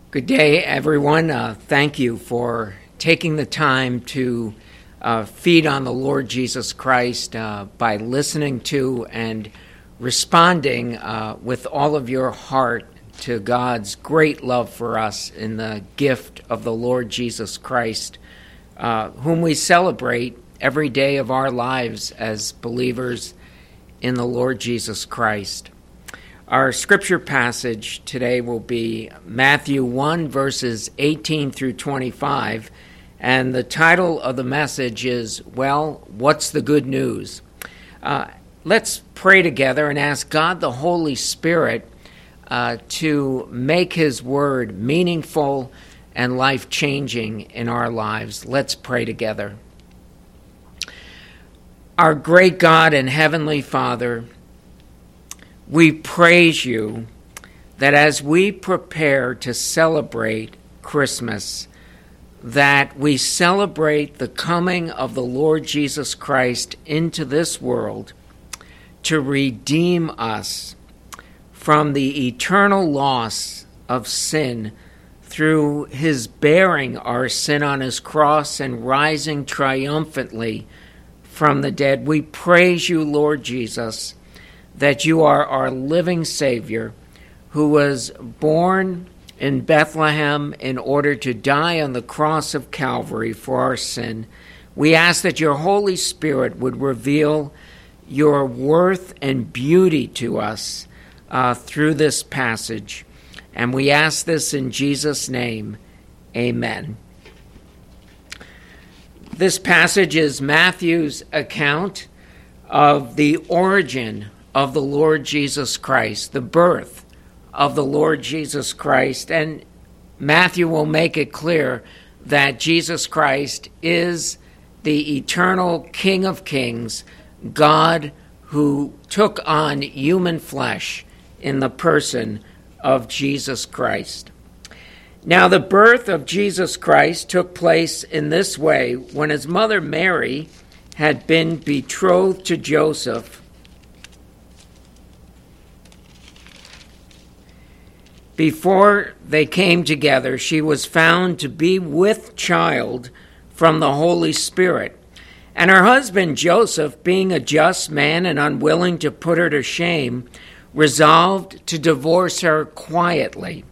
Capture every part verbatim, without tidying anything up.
Good day, everyone. Uh, thank you for taking the time to uh, feed on the Lord Jesus Christ uh, by listening to and responding uh, with all of your heart to God's great love for us in the gift of the Lord Jesus Christ, uh, whom we celebrate every day of our lives as believers in the Lord Jesus Christ. Our scripture passage today will be Matthew one, verses eighteen through twenty-five, and the title of the message is, Well, What's the Good News? Uh, let's pray together and ask God the Holy Spirit uh, to make His Word meaningful and life-changing in our lives. Let's pray together. Our great God and Heavenly Father, we praise you that as we prepare to celebrate Christmas, that we celebrate the coming of the Lord Jesus Christ into this world to redeem us from the eternal loss of sin through his bearing our sin on his cross and rising triumphantly from the dead. We praise you, Lord Jesus, that you are our living Savior who was born in Bethlehem in order to die on the cross of Calvary for our sin. We ask that your Holy Spirit would reveal your worth and beauty to us uh, through this passage. And we ask this in Jesus' name. Amen. This passage is Matthew's account of the origin of the Lord Jesus Christ, the birth of the Lord Jesus Christ. And Matthew will make it clear that Jesus Christ is the eternal King of Kings, God who took on human flesh in the person of Jesus Christ. Now, the birth of Jesus Christ took place in this way: when his mother Mary had been betrothed to Joseph, before they came together, she was found to be with child from the Holy Spirit. And her husband Joseph, being a just man and unwilling to put her to shame, resolved to divorce her quietly.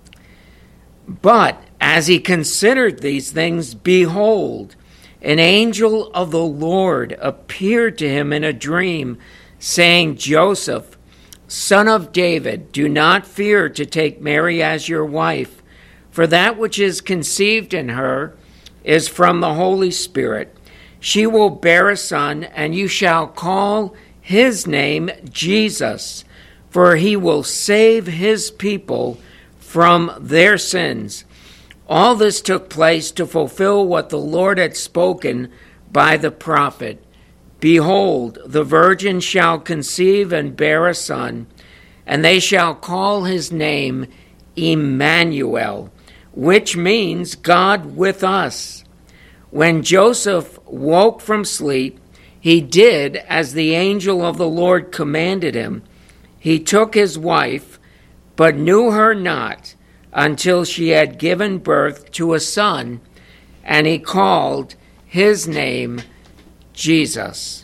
But as he considered these things, behold, an angel of the Lord appeared to him in a dream, saying, Joseph, son of David, do not fear to take Mary as your wife, for that which is conceived in her is from the Holy Spirit. She will bear a son, and you shall call his name Jesus, for he will save his people from their sins. All this took place to fulfill what the Lord had spoken by the prophet. Behold, the virgin shall conceive and bear a son, and they shall call his name Emmanuel, which means God with us. When Joseph woke from sleep, he did as the angel of the Lord commanded him. He took his wife, but knew her not until she had given birth to a son, and he called his name Jesus.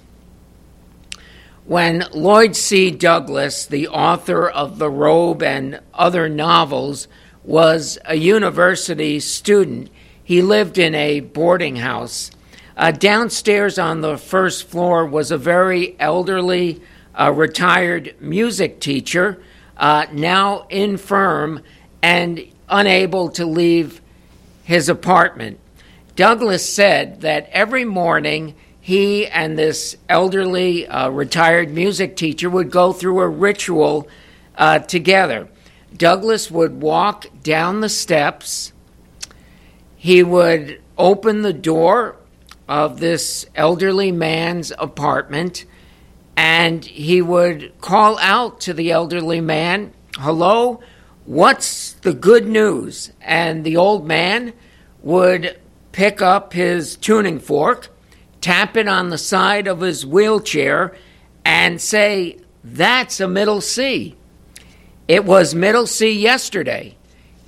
When Lloyd C. Douglas, the author of The Robe and other novels, was a university student, he lived in a boarding house. Uh, downstairs on the first floor was a very elderly, uh, retired music teacher, uh, now infirm and unable to leave his apartment. Douglas said that every morning he and this elderly uh, retired music teacher would go through a ritual uh, together. Douglas would walk down the steps. He would open the door of this elderly man's apartment, and he would call out to the elderly man, "Hello, what's the good news?" And the old man would pick up his tuning fork, tap it on the side of his wheelchair, and say, "That's a middle C. It was middle C yesterday.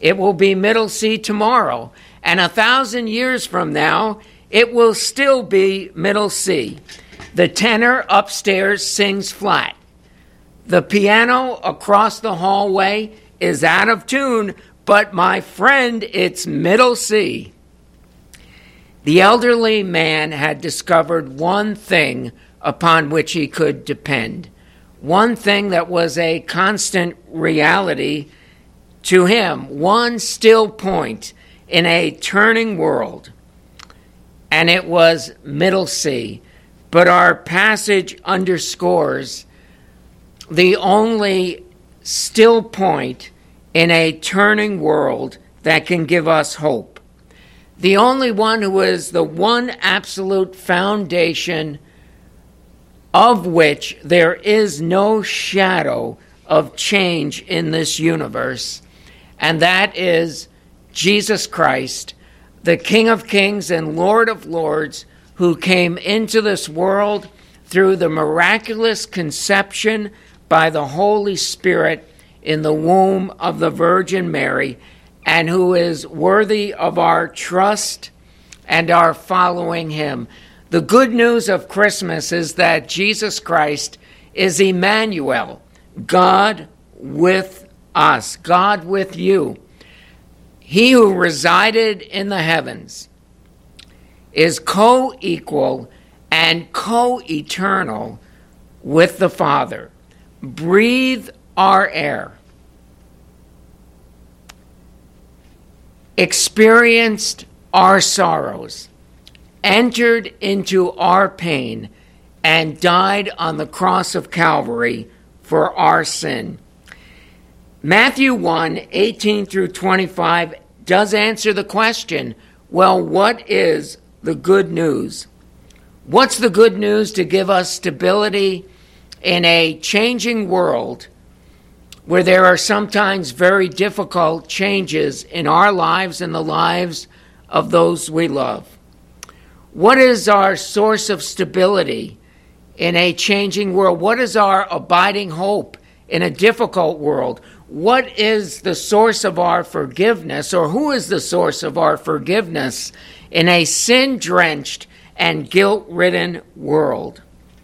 it will be middle C tomorrow. And a thousand years from now, it will still be middle C. The tenor upstairs sings flat. The piano across the hallway is out of tune, but my friend, it's middle C. The elderly man had discovered one thing upon which he could depend, one thing that was a constant reality to him, one still point in a turning world, and it was middle C. But our passage underscores the only still point in a turning world that can give us hope. The only one who is the one absolute foundation of which there is no shadow of change in this universe, and that is Jesus Christ, the King of Kings and Lord of Lords, who came into this world through the miraculous conception by the Holy Spirit in the womb of the Virgin Mary, and who is worthy of our trust and our following him. The good news of Christmas is that Jesus Christ is Emmanuel, God with us, God with you. He who resided in the heavens is co-equal and co-eternal with the Father. Breathe our air. Experienced our sorrows, entered into our pain, and died on the cross of Calvary for our sin. Matthew one, eighteen through twenty-five does answer the question, well, what is the good news? What's the good news to give us stability in a changing world where there are sometimes very difficult changes in our lives and the lives of those we love? What is our source of stability in a changing world? What is our abiding hope in a difficult world? What is the source of our forgiveness, or who is the source of our forgiveness in a sin-drenched and guilt-ridden world?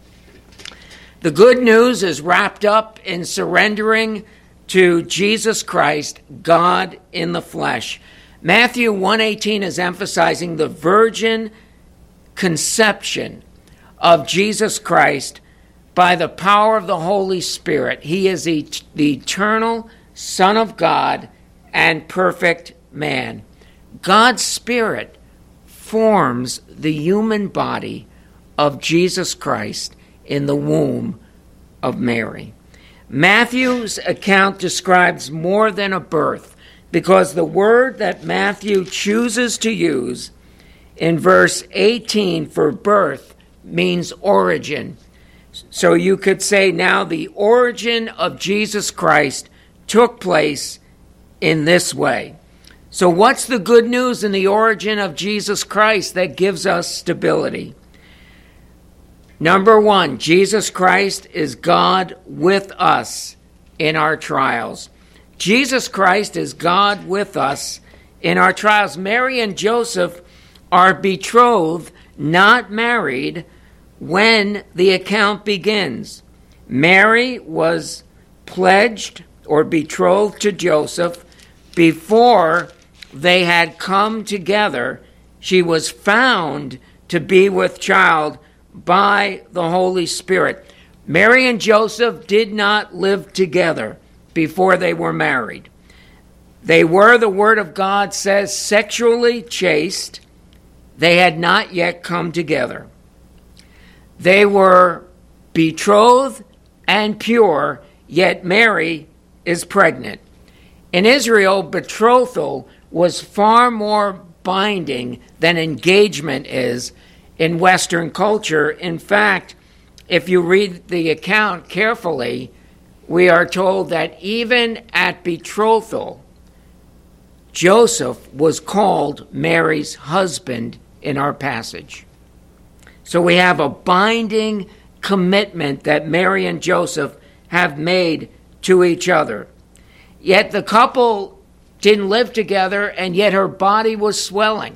The good news is wrapped up in surrendering to Jesus Christ, God in the flesh. Matthew one eighteen is emphasizing the virgin conception of Jesus Christ by the power of the Holy Spirit. He is the eternal Son of God and perfect man. God's Spirit forms the human body of Jesus Christ in the womb of Mary. Matthew's account describes more than a birth, because the word that Matthew chooses to use in verse eighteen for birth means origin. So you could say now the origin of Jesus Christ took place in this way. So what's the good news in the origin of Jesus Christ that gives us stability? Number one, Jesus Christ is God with us in our trials. Jesus Christ is God with us in our trials. Mary and Joseph are betrothed, not married, when the account begins. Mary was pledged or betrothed to Joseph before they had come together. She was found to be with child by the Holy Spirit. Mary and Joseph did not live together before they were married. They were, the Word of God says, sexually chaste. They had not yet come together. They were betrothed and pure, yet Mary is pregnant. In Israel, betrothal was far more binding than engagement is in Western culture. In fact, if you read the account carefully, we are told that even at betrothal, Joseph was called Mary's husband in our passage. So we have a binding commitment that Mary and Joseph have made to each other. Yet the couple didn't live together, and yet her body was swelling.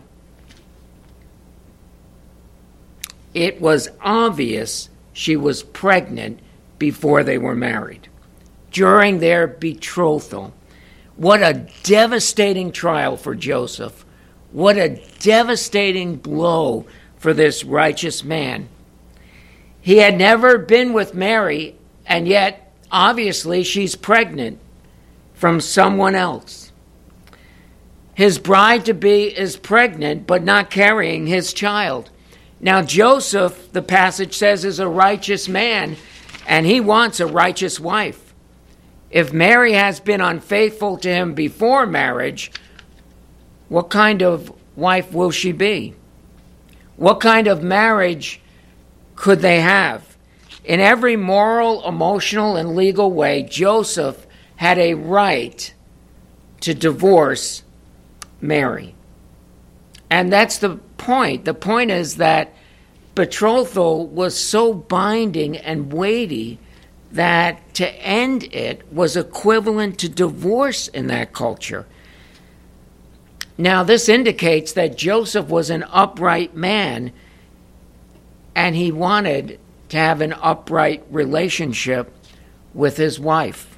It was obvious she was pregnant before they were married, during their betrothal. What a devastating trial for Joseph. What a devastating blow for this righteous man. He had never been with Mary, and yet, obviously, she's pregnant from someone else. His bride-to-be is pregnant, but not carrying his child. Now, Joseph, the passage says, is a righteous man, and he wants a righteous wife. If Mary has been unfaithful to him before marriage, what kind of wife will she be? What kind of marriage could they have? In every moral, emotional, and legal way, Joseph had a right to divorce Mary. And that's the point. The point is that betrothal was so binding and weighty that to end it was equivalent to divorce in that culture. Now, this indicates that Joseph was an upright man, and he wanted to have an upright relationship with his wife.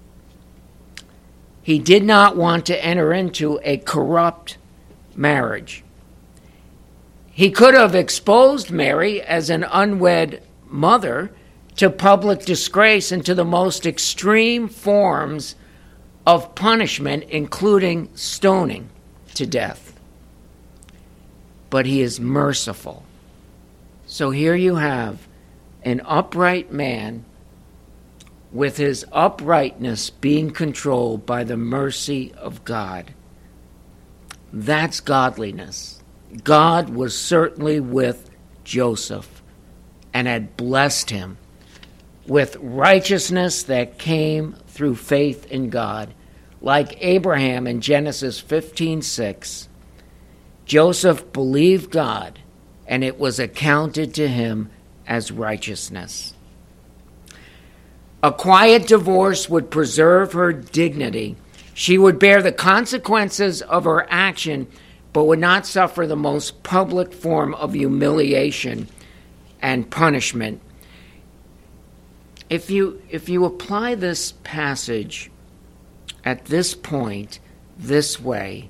He did not want to enter into a corrupt marriage. He could have exposed Mary as an unwed mother to public disgrace and to the most extreme forms of punishment, including stoning to death. But he is merciful. So here you have an upright man with his uprightness being controlled by the mercy of God. That's godliness. God was certainly with Joseph and had blessed him with righteousness that came through faith in God. Like Abraham in Genesis fifteen six, Joseph believed God, and it was accounted to him as righteousness. A quiet divorce would preserve her dignity. She would bear the consequences of her action, but would not suffer the most public form of humiliation and punishment. If you, if you apply this passage at this point, this way,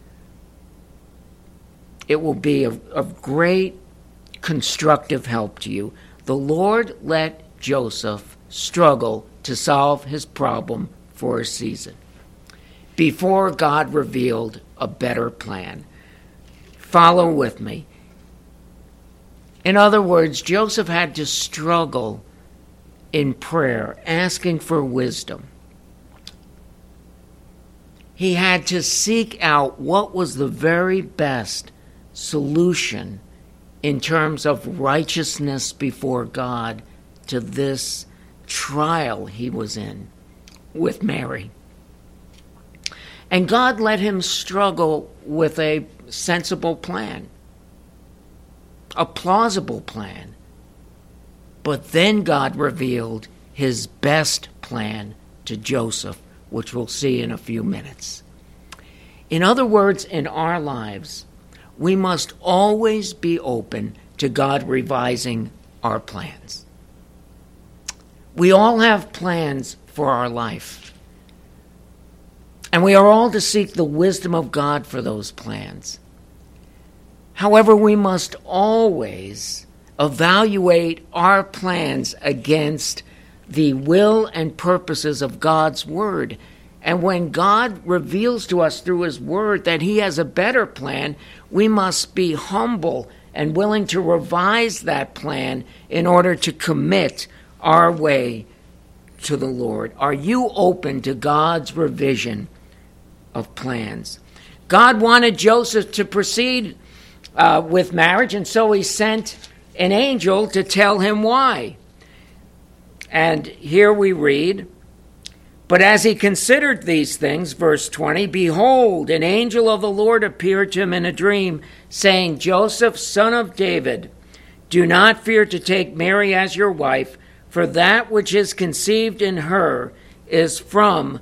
it will be of, of great constructive help to you. The Lord let Joseph struggle to solve his problem for a season before God revealed a better plan. Follow with me. In other words, Joseph had to struggle in prayer, asking for wisdom. He had to seek out what was the very best solution in terms of righteousness before God to this trial he was in with Mary. And God let him struggle with a sensible plan, a plausible plan. But then God revealed his best plan to Joseph, which we'll see in a few minutes. In other words, in our lives, we must always be open to God revising our plans. We all have plans for our life, and we are all to seek the wisdom of God for those plans. However, we must always evaluate our plans against the will and purposes of God's Word. And when God reveals to us through His Word that He has a better plan, we must be humble and willing to revise that plan in order to commit our way to the Lord. Are you open to God's revision of plans? God wanted Joseph to proceed uh, with marriage, and so He sent an angel to tell him why. And here we read, "But as he considered these things," verse twenty, "behold, an angel of the Lord appeared to him in a dream, saying, Joseph, son of David, do not fear to take Mary as your wife, for that which is conceived in her is from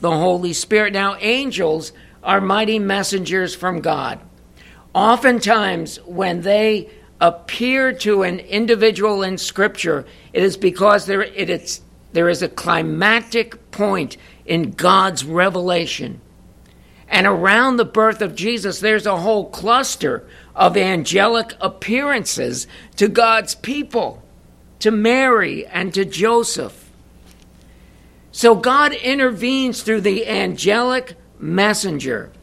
the Holy Spirit. Now, angels are mighty messengers from God. Oftentimes, when they appear to an individual in Scripture, it is because there, it is, there is a climactic point in God's revelation. And around the birth of Jesus, there's a whole cluster of angelic appearances to God's people, to Mary and to Joseph. So God intervenes through the angelic messenger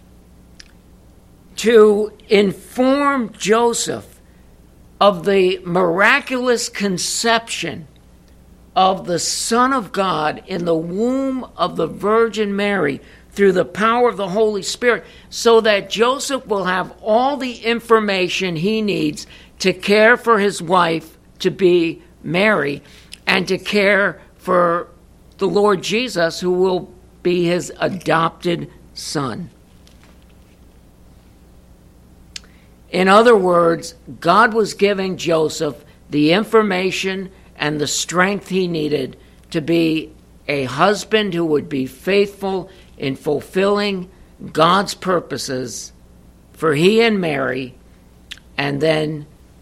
to inform Joseph of the miraculous conception of the Son of God in the womb of the Virgin Mary through the power of the Holy Spirit, so that Joseph will have all the information he needs to care for his wife, to be Mary, and to care for the Lord Jesus, who will be his adopted son. In other words, God was giving Joseph the information and the strength he needed to be a husband who would be faithful in fulfilling God's purposes for he and Mary, and then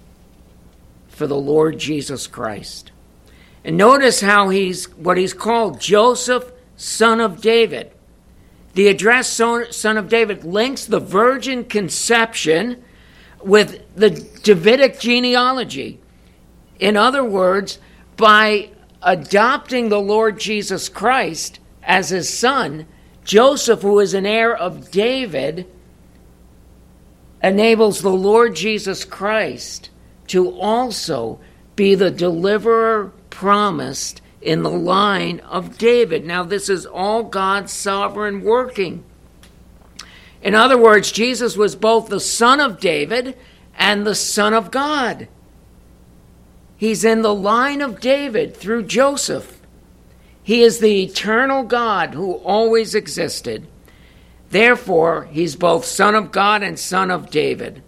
for the Lord Jesus Christ. And notice how he's what he's called Joseph, son of David. The address son of David links the virgin conception with the Davidic genealogy. In other words, by adopting the Lord Jesus Christ as his son, Joseph, who is an heir of David, enables the Lord Jesus Christ to also be the deliverer promised in the line of David. Now, this is all God's sovereign working. In other words, Jesus was both the son of David and the Son of God. He's in the line of David through Joseph. He is the eternal God who always existed. Therefore, he's both Son of God and Son of David.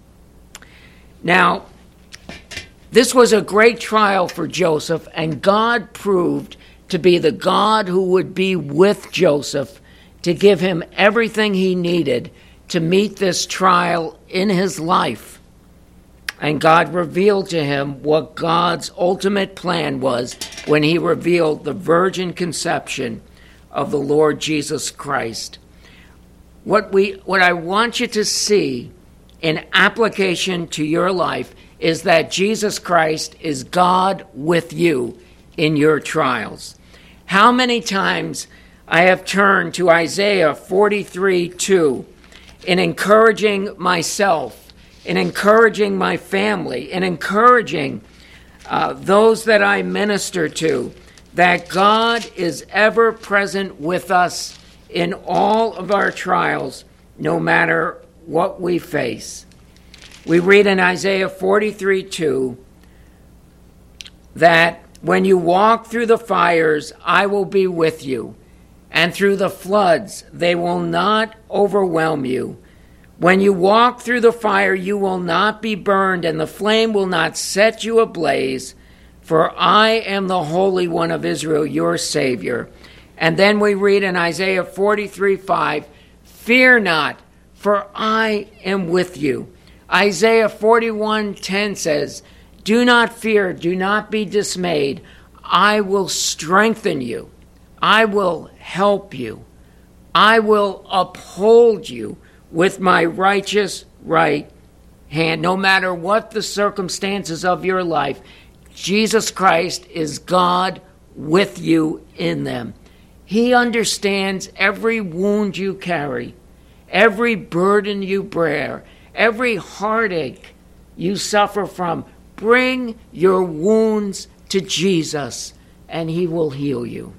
Now, this was a great trial for Joseph, and God proved to be the God who would be with Joseph to give him everything he needed to meet this trial in his life. And God revealed to him what God's ultimate plan was when he revealed the virgin conception of the Lord Jesus Christ. What we, what I want you to see in application to your life is that Jesus Christ is God with you in your trials. How many times I have turned to Isaiah forty-three two in encouraging myself, in encouraging my family, in encouraging uh, those that I minister to, that God is ever present with us in all of our trials, no matter what we face. We read in Isaiah forty-three two that when you walk through the fires, I will be with you, and through the floods, they will not overwhelm you. When you walk through the fire, you will not be burned, and the flame will not set you ablaze, for I am the Holy One of Israel, your Savior. And then we read in Isaiah forty-three five, fear not, for I am with you. Isaiah forty-one ten says, do not fear, do not be dismayed. I will strengthen you. I will help you. I will uphold you with my righteous right hand. No matter what the circumstances of your life, Jesus Christ is God with you in them. He understands every wound you carry, every burden you bear, every heartache you suffer from. Bring your wounds to Jesus, and he will heal you.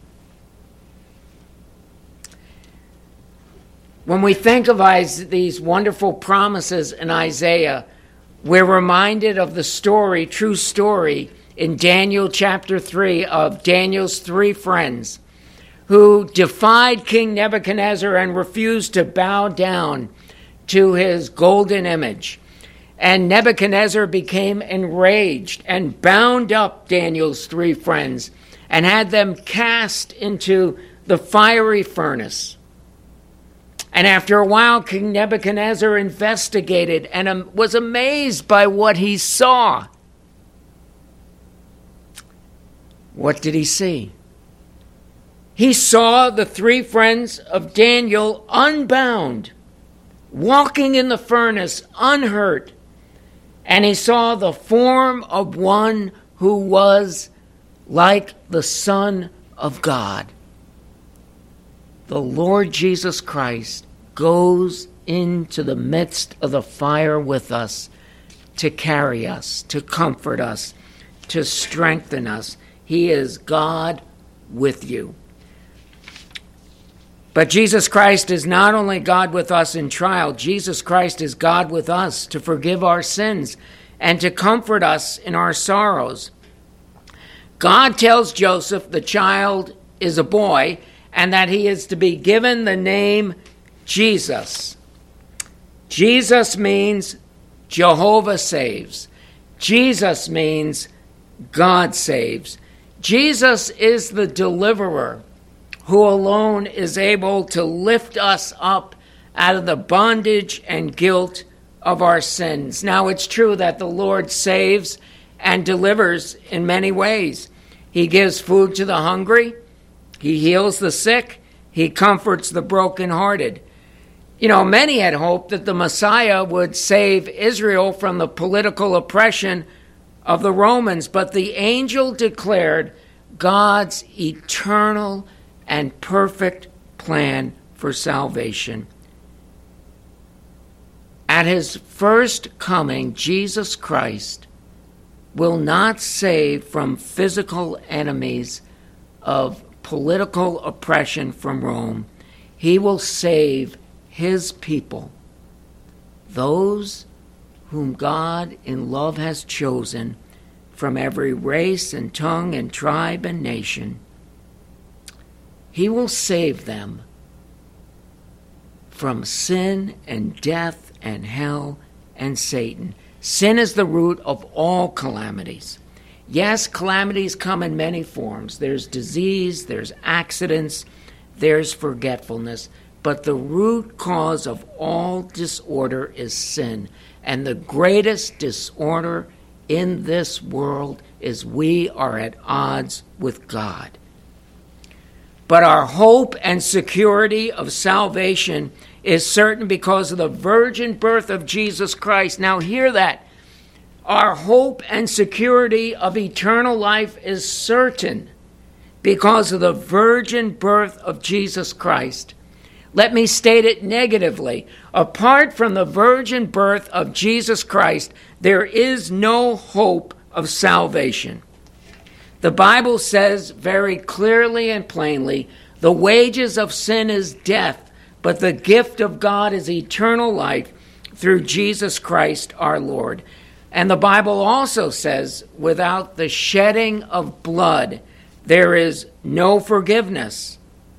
When we think of these wonderful promises in Isaiah, we're reminded of the story, true story, in Daniel chapter three of Daniel's three friends who defied King Nebuchadnezzar and refused to bow down to his golden image. And Nebuchadnezzar became enraged and bound up Daniel's three friends and had them cast into the fiery furnace. And after a while, King Nebuchadnezzar investigated and was amazed by what he saw. What did he see? He saw the three friends of Daniel unbound, walking in the furnace unhurt. And he saw the form of one who was like the Son of God. The Lord Jesus Christ goes into the midst of the fire with us to carry us, to comfort us, to strengthen us. He is God with you. But Jesus Christ is not only God with us in trial, Jesus Christ is God with us to forgive our sins and to comfort us in our sorrows. God tells Joseph the child is a boy and that he is to be given the name Jesus. Jesus means Jehovah saves. Jesus means God saves. Jesus is the deliverer who alone is able to lift us up out of the bondage and guilt of our sins. Now, it's true that the Lord saves and delivers in many ways. He gives food to the hungry. He heals the sick. He comforts the brokenhearted. You know, many had hoped that the Messiah would save Israel from the political oppression of the Romans, but the angel declared God's eternal and perfect plan for salvation. At his first coming, Jesus Christ will not save from physical enemies of political oppression from Rome. He will save his people, those whom God in love has chosen from every race and tongue and tribe and nation. He will save them from sin and death and hell and Satan. Sin is the root of all calamities. Yes, calamities come in many forms. There's disease, there's accidents, there's forgetfulness. But the root cause of all disorder is sin. And the greatest disorder in this world is we are at odds with God. But our hope and security of salvation is certain because of the virgin birth of Jesus Christ. Now hear that. Our hope and security of eternal life is certain because of the virgin birth of Jesus Christ. Let me state it negatively. Apart from the virgin birth of Jesus Christ, there is no hope of salvation. The Bible says very clearly and plainly, the wages of sin is death, but the gift of God is eternal life through Jesus Christ our Lord. And the Bible also says, without the shedding of blood, there is no forgiveness.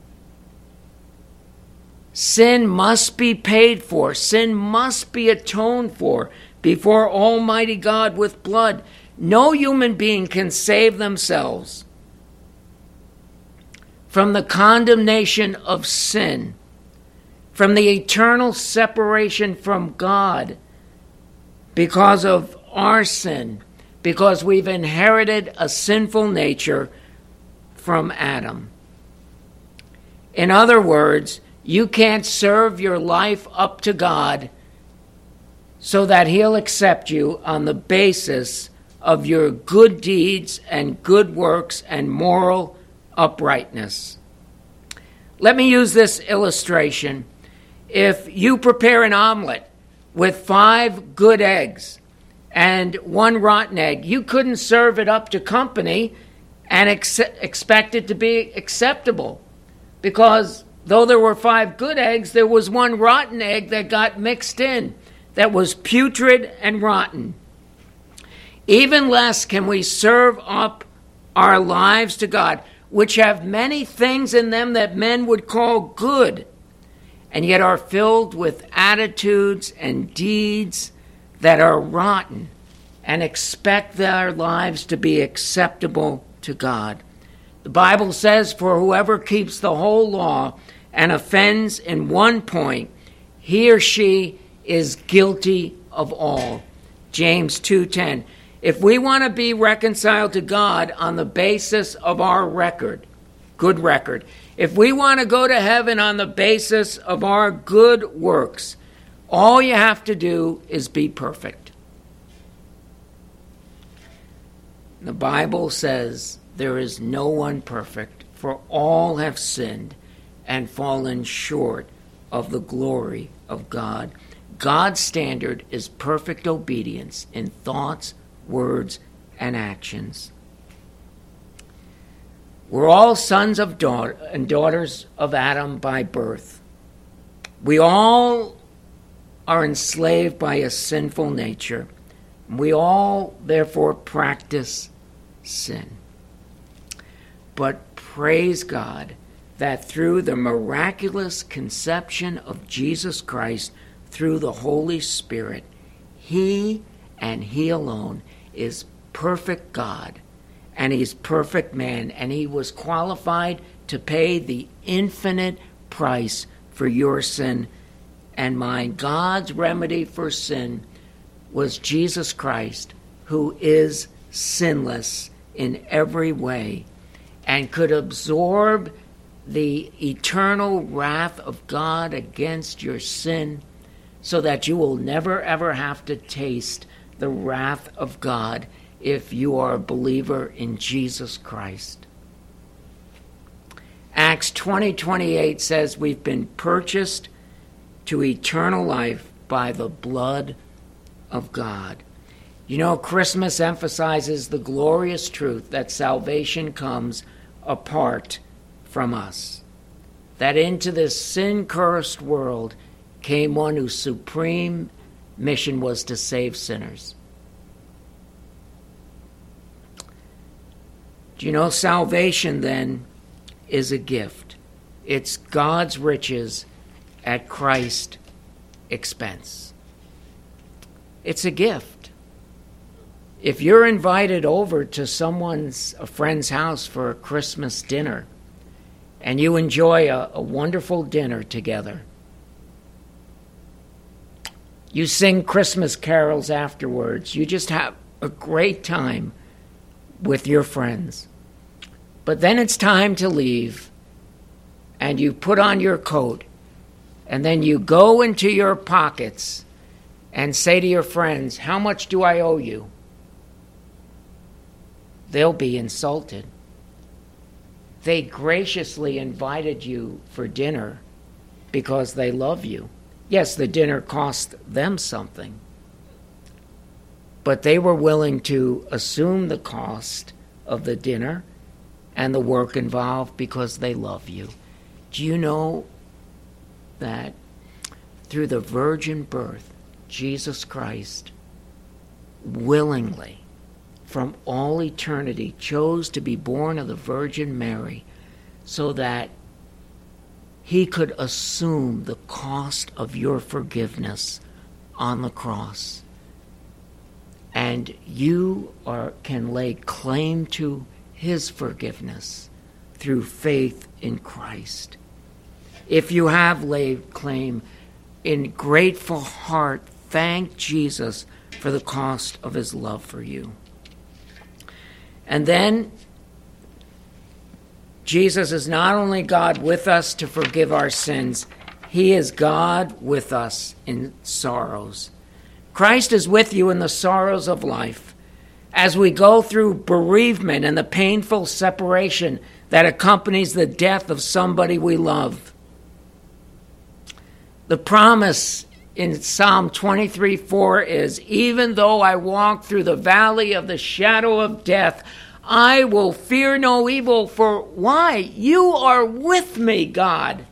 Sin must be paid for. Sin must be atoned for before Almighty God with blood. No human being can save themselves from the condemnation of sin, from the eternal separation from God because of our sin, because we've inherited a sinful nature from Adam. In other words, you can't serve your life up to God so that he'll accept you on the basis of your good deeds and good works and moral uprightness. Let me use this illustration. If you prepare an omelet with five good eggs and one rotten egg, you couldn't serve it up to company and ex- expect it to be acceptable, because though there were five good eggs, there was one rotten egg that got mixed in that was putrid and rotten. Even less can we serve up our lives to God, which have many things in them that men would call good, and yet are filled with attitudes and deeds that are rotten, and expect their lives to be acceptable to God. The Bible says, for whoever keeps the whole law and offends in one point, he or she is guilty of all. James two ten. If we want to be reconciled to God on the basis of our record, good record, if we want to go to heaven on the basis of our good works, all you have to do is be perfect. The Bible says there is no one perfect, for all have sinned and fallen short of the glory of God. God's standard is perfect obedience in thoughts, words, and actions. We're all sons of daughter and daughters of Adam by birth. We all are enslaved by a sinful nature. We all, therefore, practice sin. But praise God that through the miraculous conception of Jesus Christ, through the Holy Spirit, He and He alone is perfect God, and He's perfect man, and He was qualified to pay the infinite price for your sin and mine. God's remedy for sin was Jesus Christ, who is sinless in every way and could absorb the eternal wrath of God against your sin so that you will never ever have to taste the wrath of God if you are a believer in Jesus Christ. Acts twenty twenty-eight says we've been purchased to eternal life by the blood of God. You know, Christmas emphasizes the glorious truth that salvation comes apart from us. That into this sin-cursed world came one whose supreme mission was to save sinners. Do you know, salvation then is a gift. It's God's riches at Christ's expense. It's a gift. If you're invited over to someone's, a friend's house for a Christmas dinner, and you enjoy a, a wonderful dinner together, you sing Christmas carols afterwards, you just have a great time with your friends. But then it's time to leave, and you put on your coat, and then you go into your pockets and say to your friends, "How much do I owe you?" They'll be insulted. They graciously invited you for dinner because they love you. Yes, the dinner cost them something, but they were willing to assume the cost of the dinner and the work involved because they love you. Do you know that through the virgin birth, Jesus Christ willingly, from all eternity, chose to be born of the Virgin Mary so that He could assume the cost of your forgiveness on the cross. And you are, can lay claim to His forgiveness through faith in Christ. If you have laid claim, in grateful heart, thank Jesus for the cost of His love for you. And then, Jesus is not only God with us to forgive our sins, He is God with us in sorrows. Christ is with you in the sorrows of life as we go through bereavement and the painful separation that accompanies the death of somebody we love. The promise in Psalm twenty-three four is, "Even though I walk through the valley of the shadow of death, I will fear no evil." For why? You are with me, God.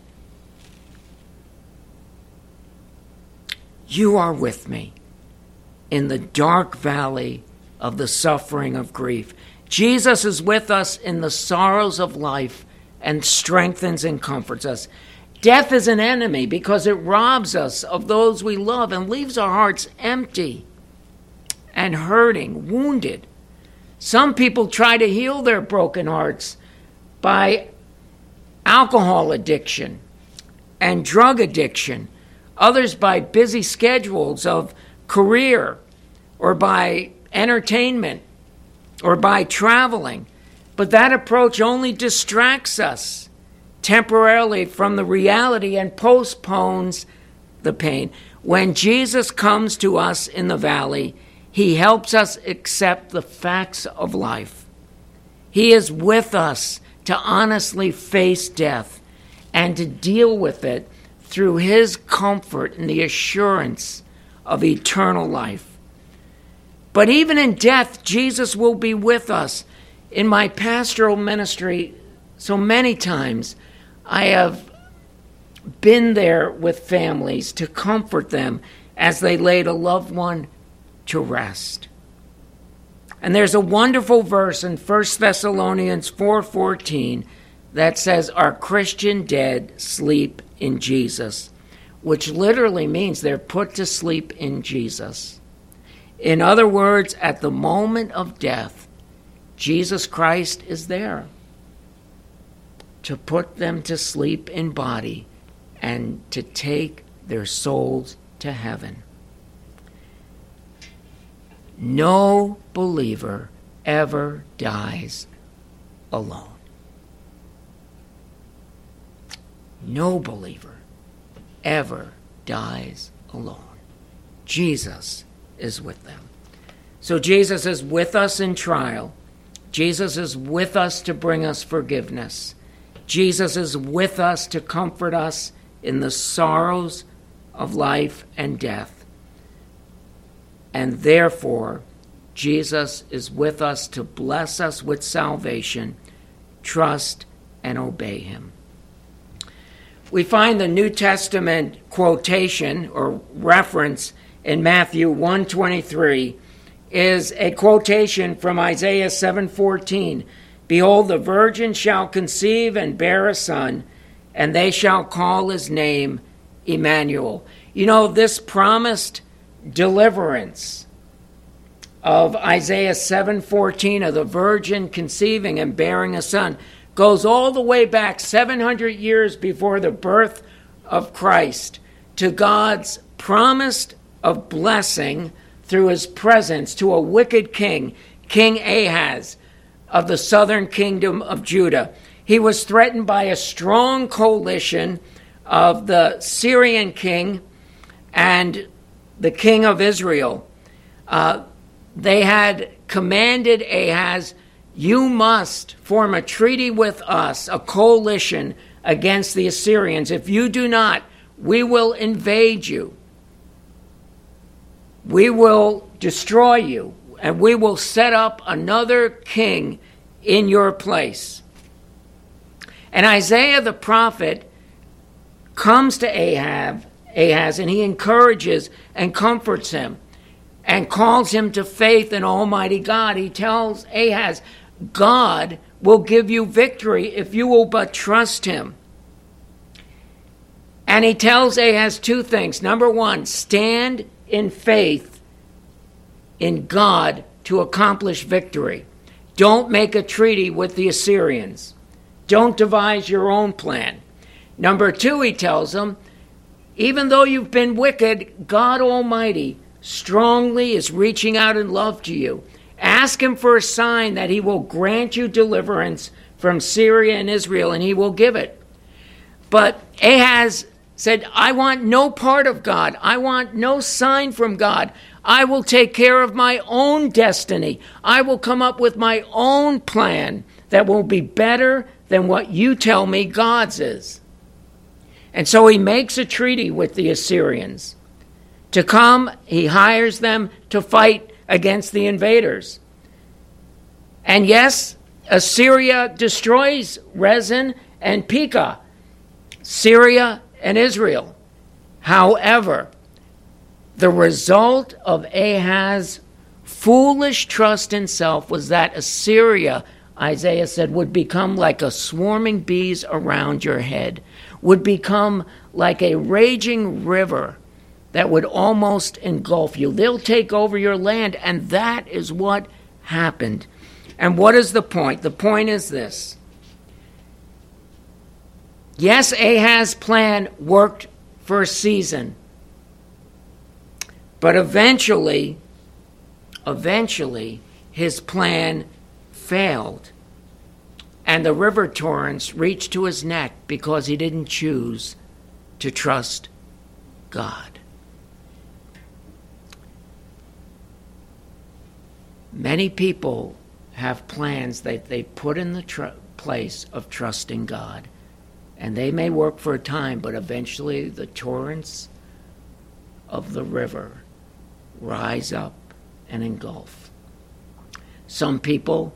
You are with me in the dark valley of the suffering of grief. Jesus is with us in the sorrows of life and strengthens and comforts us. Death is an enemy because it robs us of those we love and leaves our hearts empty and hurting, wounded. Some people try to heal their broken hearts by alcohol addiction and drug addiction, others by busy schedules of career or by entertainment or by traveling. But that approach only distracts us temporarily from the reality and postpones the pain. When Jesus comes to us in the valley, he helps us accept the facts of life. He is with us to honestly face death and to deal with it through his comfort and the assurance of eternal life. But even in death, Jesus will be with us. In my pastoral ministry, so many times I have been there with families to comfort them as they laid a loved one to rest. And there's a wonderful verse in First Thessalonians four fourteen that says, our Christian dead sleep in Jesus, which literally means they're put to sleep in Jesus. In other words, at the moment of death, Jesus Christ is there to put them to sleep in body and to take their souls to heaven. No believer ever dies alone. No believer ever dies alone. Jesus is with them. So Jesus is with us in trial. Jesus is with us to bring us forgiveness. Jesus is with us to comfort us in the sorrows of life and death. And therefore, Jesus is with us to bless us with salvation, trust, and obey him. We find the New Testament quotation or reference in Matthew one twenty-three is a quotation from Isaiah seven fourteen. Behold, the virgin shall conceive and bear a son, and they shall call his name Emmanuel. You know, this promised deliverance of Isaiah seven fourteen of the virgin conceiving and bearing a son goes all the way back seven hundred years before the birth of Christ to God's promise of blessing through his presence to a wicked king, King Ahaz of the southern kingdom of Judah. He was threatened by a strong coalition of the Syrian king and the king of Israel. Uh, they had commanded Ahaz, you must form a treaty with us, a coalition against the Assyrians. If you do not, we will invade you. We will destroy you, and we will set up another king in your place. And Isaiah the prophet comes to Ahab, Ahaz, and he encourages and comforts him and calls him to faith in Almighty God. He tells Ahaz, God will give you victory if you will but trust him. And he tells Ahaz two things. Number one, stand in faith in God to accomplish victory. Don't make a treaty with the Assyrians. Don't devise your own plan. Number two, he tells them, even though you've been wicked, God Almighty strongly is reaching out in love to you. Ask him for a sign that he will grant you deliverance from Syria and Israel, and he will give it. But Ahaz said, I want no part of God. I want no sign from God. I will take care of my own destiny. I will come up with my own plan that will be better than what you tell me God's is. And so he makes a treaty with the Assyrians. To come, he hires them to fight against the invaders. And yes, Assyria destroys Rezin and Pekah, Syria and Israel. However, the result of Ahaz's foolish trust in self was that Assyria, Isaiah said, would become like a swarming bees around your head, would become like a raging river that would almost engulf you. They'll take over your land, and that is what happened. And what is the point? The point is this. Yes, Ahaz's plan worked for a season, but eventually, eventually, his plan failed, and the river torrents reached to his neck because he didn't choose to trust God. Many people have plans that they put in the tr- place of trusting God, and they may work for a time, but eventually the torrents of the river rise up and engulf. Some people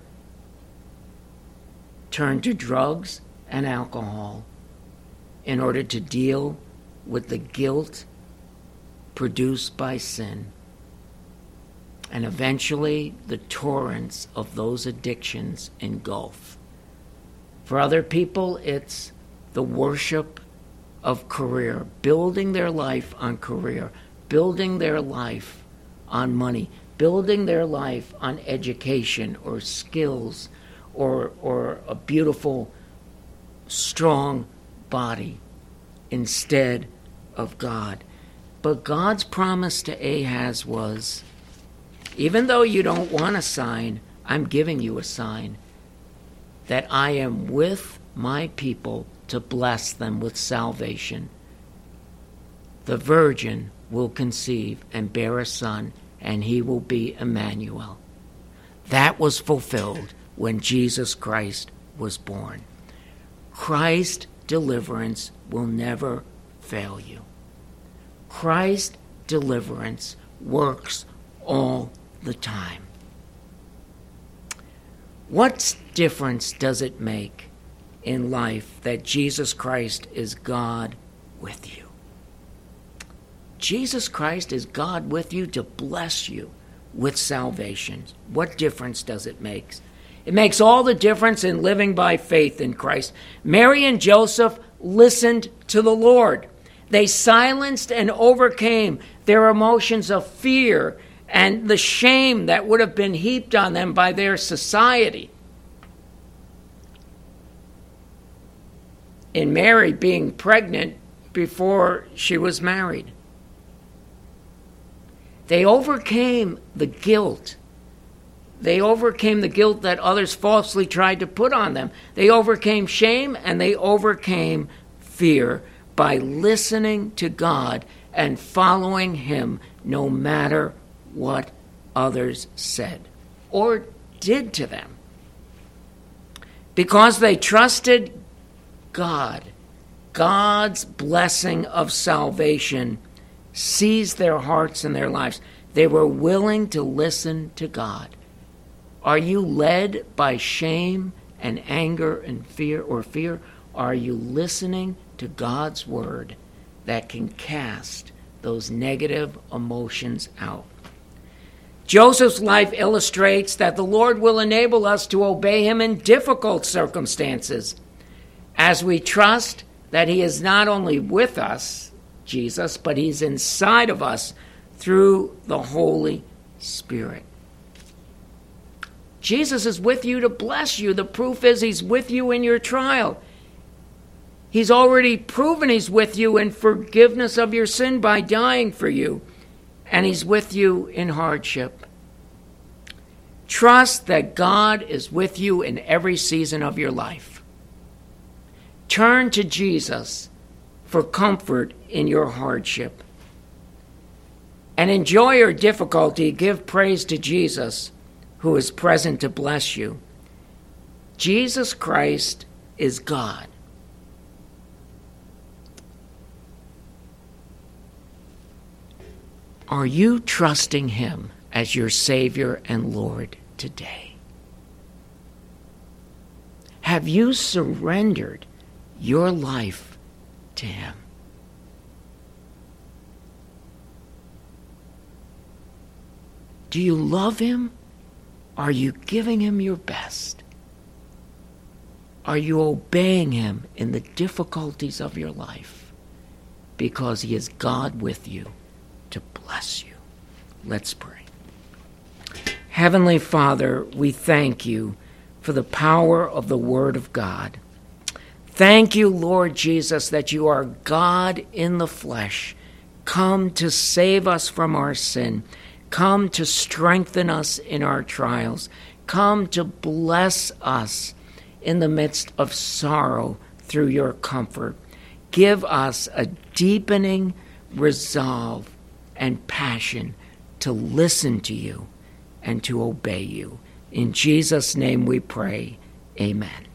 turn to drugs and alcohol in order to deal with the guilt produced by sin. And eventually the torrents of those addictions engulf. For other people, it's the worship of career, building their life on career, building their life on money, building their life on education or skills or or a beautiful, strong body instead of God. But God's promise to Ahaz was, even though you don't want a sign, I'm giving you a sign that I am with my people to bless them with salvation. The virgin will conceive and bear a son, and he will be Emmanuel. That was fulfilled when Jesus Christ was born. Christ's deliverance will never fail you. Christ's deliverance works all the time. What difference does it make in life that Jesus Christ is God with you? Jesus Christ is God with you to bless you with salvation. What difference does it make? It makes all the difference in living by faith in Christ. Mary and Joseph listened to the Lord. They silenced and overcame their emotions of fear and the shame that would have been heaped on them by their society. In Mary being pregnant before she was married. They overcame the guilt. They overcame the guilt that others falsely tried to put on them. They overcame shame and they overcame fear by listening to God and following Him no matter what others said or did to them. Because they trusted God, God's blessing of salvation seized their hearts and their lives. They were willing to listen to God. Are you led by shame and anger and fear or fear? Are you listening to God's word that can cast those negative emotions out? Joseph's life illustrates that the Lord will enable us to obey Him in difficult circumstances as we trust that He is not only with us, Jesus, but He's inside of us through the Holy Spirit. Jesus is with you to bless you. The proof is He's with you in your trial. He's already proven He's with you in forgiveness of your sin by dying for you. And He's with you in hardship. Trust that God is with you in every season of your life. Turn to Jesus for comfort in your hardship. And in joy or difficulty, give praise to Jesus, who is present to bless you. Jesus Christ is God. Are you trusting Him as your Savior and Lord today? Have you surrendered your life to Him? Do you love Him? Are you giving Him your best? Are you obeying Him in the difficulties of your life? Because He is God with you to bless you. Let's pray. Heavenly Father, we thank You for the power of the Word of God. Thank you, Lord Jesus, that you are God in the flesh, come to save us from our sin, come to strengthen us in our trials, come to bless us in the midst of sorrow through your comfort. Give us a deepening resolve and passion to listen to you and to obey you. In Jesus' name we pray. Amen.